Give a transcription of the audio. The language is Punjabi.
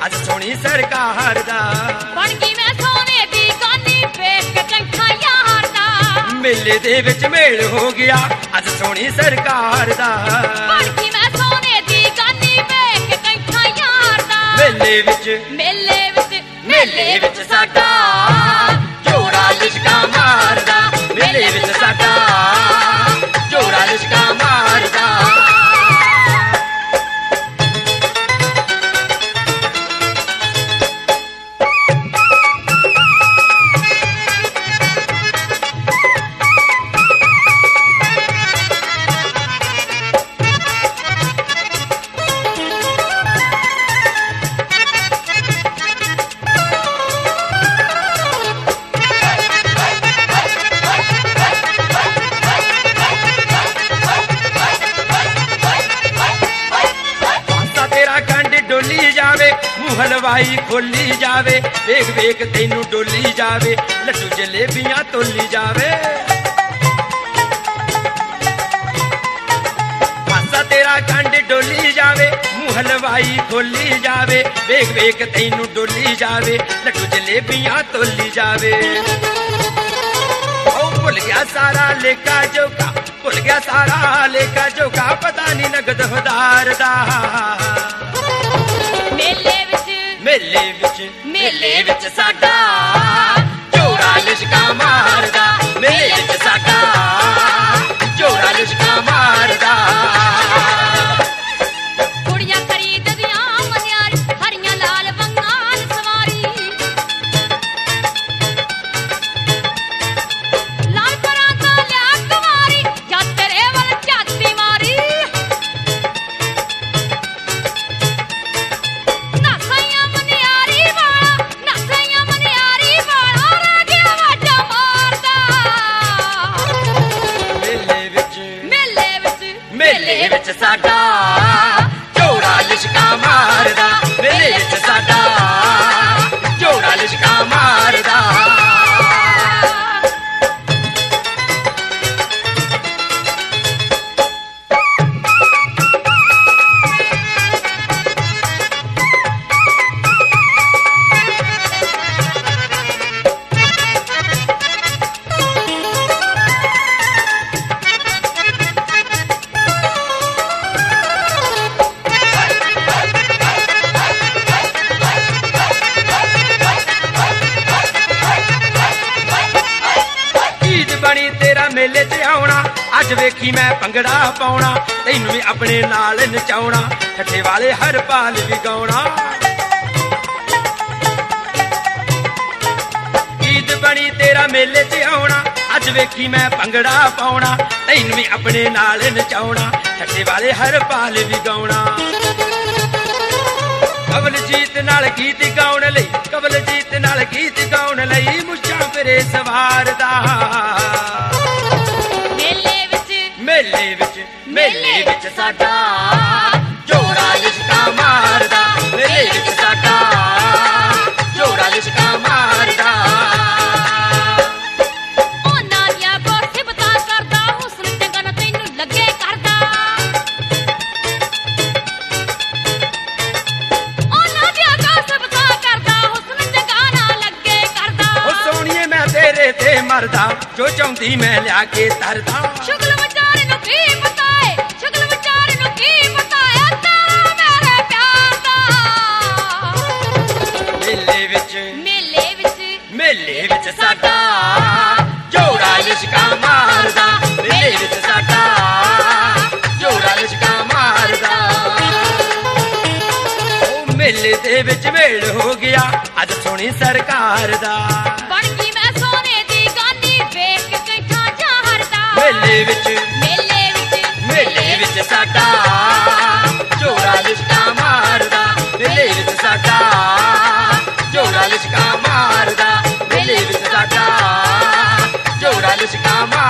ਅੱਜ ਸੋਹਣੀ ਸਰਕਾਰ ਦਾ। ਬਣ ਗਈ ਮੈਂ ਸੋਨੇ ਦੀ ਗਾਨੀ ਵੇਖ ਕੇ ਕੈਂਠਾ ਯਾਰ ਦਾ। ਮੇਲੇ ਦੇ ਵਿੱਚ ਮੇਲ ਹੋ ਗਿਆ ਅੱਜ ਸੋਹਣੀ ਸਰਕਾਰ ਦਾ। ਬਣ ਗਈ ਮੈਂ ਸੋਨੇ ਦੀ ਗਾਨੀ ਵੇਖ ਕੇ ਕੈਂਠਾ ਯਾਰ ਦਾ। ਮੇਲੇ ਵਿੱਚ ਮੇਲੇ ਵਿੱਚ ਸਾਡਾ ਜੋੜਾ ਲਿਸ਼ਕਾ ਮਾਰਦਾ। ਮੇਲੇ ਵਿੱਚ ਸਾਡਾ ਜੋੜਾ ਲਿਸ਼ਕਾ ਮਾਰਦਾ। ਹਲਵਾਈ ਖੋਲੀ ਜਾਵੇ ਵੇਖ ਵੇਖ ਤੈਨੂੰ ਡੋਲੀ ਜਾਵੇ ਲੱਡੂ ਜਲੇਬੀਆਂ ਤੋਲੀ ਜਾਵੇ। ਹਾਸਾ ਤੇਰਾ ਕੰਡ ਡੋਲੀ ਜਾਵੇ ਮੂੰਹ ਹਲਵਾਈ ਖੋਲੀ ਜਾਵੇ ਵੇਖ ਵੇਖ ਤੈਨੂੰ ਡੋਲੀ ਜਾਵੇ ਲੱਡੂ ਜਲੇਬੀਆਂ ਤੋਲੀ ਜਾਵੇ। ਉਹ ਭੁੱਲ ਗਿਆ ਸਾਰਾ ਲੇਖਾ ਜੋਖਾ ਭੁੱਲ ਗਿਆ ਸਾਰਾ ਲੇਖਾ ਜੋਖਾ ਪਤਾ ਨਹੀਂ ਨਗਦ ਹਜ਼ਾਰ ਦਾ। ਮੇਲੇ ਵਿੱਚ ਸਾਡਾ ਜੋੜਾ ਲਿਸ਼ਕਾ ਮਾਰਦਾ। ਮੇਲੇ ਵਿੱਚ ਸਾਡਾ ਜੋੜਾ ਲਿਸ਼ਕਾ ਮਾਰਦਾ। ਕੁੜੀਆਂ ਖਰੀਦਦੀਆਂ ਮਨਿਆਰੀ ਹਰੀਆਂ ਲਾਲ ਬੰਗਾਲ ਸਵਾਰੀ। ਲਾਲ ਪਰਾਂ ਤੋਂ ਲਿਆ ਕੁਮਾਰੀ ਜਾਂ ਤੇਰੇ ਵੱਲ ਝਾਤੀ ਮਾਰੀ। ਮੇਲੇ ਵਿੱਚ ਸਾਡਾ ਜੋੜਾ ਲਿਸ਼ਕਾ ਮਾਰਦਾ। ਮੇਲੇ ਵਿੱਚ ਸਾਡਾ ਜੋੜਾ ਲਿਸ਼ਕਾ ਮਾਰਦਾ। ਮੇਲੇ ਤੇ ਆਉਣਾ ਅੱਜ ਵੇਖੀ ਮੈਂ ਭੰਗੜਾ ਪਾਉਣਾ ਤੈਨੂੰ ਵੀ ਆਪਣੇ ਨਾਲ ਨਚਾਉਣਾ ਠੱਠੇ ਵਾਲੇ ਹਰ ਪਾਲ ਵੀ ਗਾਉਣਾ। ਈਦ ਬਣੀ ਤੇਰਾ ਮੇਲੇ ਤੇ ਆਉਣਾ ਅੱਜ ਵੇਖੀ ਮੈਂ ਭੰਗੜਾ ਪਾਉਣਾ ਤੈਨੂੰ ਵੀ ਆਪਣੇ ਨਾਲ ਨਚਾਉਣਾ ਠੱਠੇ ਵਾਲੇ ਹਰ ਪਾਲ ਵੀ ਗਾਉਣਾ। ਕਵਲਜੀਤ ਨਾਲ ਗੀਤ ਗਾਉਣ ਲਈ ਕਵਲਜੀਤ ਨਾਲ ਗੀਤ ਗਾਉਣ ਲਈ ਮੁੱਛਾਂ ਫਿਰੇ ਸਵਾਰਦਾ। ਮੇਲੇ ਵਿੱਚ ਸਾਡਾ ਜੋੜਾ ਲਿਸ਼ਕਾ ਮਾਰਦਾ। ਮੇਲੇ ਵਿੱਚ ਸਾਡਾ ਜੋੜਾ ਲਿਸ਼ਕਾ ਮਾਰਦਾ। ਉਹਨਾਂ ਦੀਆਂ ਸਿਫਤਾਂ ਕਰਦਾ ਹੁਸਨ ਚੰਗਾ ਨਾ ਤੈਨੂੰ ਲੱਗੇ ਕਰਦਾ। ਉਹਨਾਂ ਦੀਆਂ ਸਿਫਤਾਂ ਕਰਦਾ ਹੁਸਨ ਚੰਗਾ ਨਾ ਲੱਗੇ ਕਰਦਾ। ਉਹ ਸੋਹਣੀਏ ਮੈਂ ਤੇਰੇ ਤੇ ਮਰਦਾ ਜੋ ਚਾਹੁੰਦੀ ਮੈਂ ਲਿਆ ਕੇ ਤਰਦਾ। ਸ਼ੁਗਲ ਵਿਚਾਰੇ ਨੂੰ ਕੀ ਪਤਾ ਏ ਸ਼ੁਗਲ ਵਿਚਾਰੇ ਨੂੰ ਕੀ ਪਤਾ ਏ ਤੇਰਾ ਮੇਰੇ ਪਿਆਰ ਦਾ। ਮੇਲੇ ਵਿੱਚ ਸਾਡਾ ਜੋੜਾ ਲਿਸ਼ਕਾ ਮਾਰਦਾ। ਮੇਲੇ ਵਿੱਚ ਸਾਡਾ ਜੋੜਾ ਲਿਸ਼ਕਾ ਮਾਰਦਾ। ਉਹ ਮੇਲੇ ਦੇ ਵਿੱਚ ਮੇਲ ਹੋ ਗਿਆ ਅੱਜ ਸੋਹਣੀ ਸਰਕਾਰ ਦਾ। ਬਣ ਗਈ ਮੈਂ ਸੋਨੇ ਦੀ ਗਾਨੀ ਵੇਖ ਕੇ ਕੈਂਠਾ ਯਾਰ ਦਾ। ਮੇਲੇ ਵਿੱਚ ਸਾਡਾ ਜੋੜਾ ਲਿਸ਼ਕਾ ਮਾਰਦਾ। ਮੇਲੇ ਵਿੱਚ ਸਾਡਾ ਜੋੜਾ ਲਿਸ਼ਕਾ ਮਾਰਦਾ। ਮੇਲੇ ਵਿੱਚ ਸਾਡਾ ਜੋੜਾ ਲਿਸ਼ਕਾ ਮਾਰਦਾ।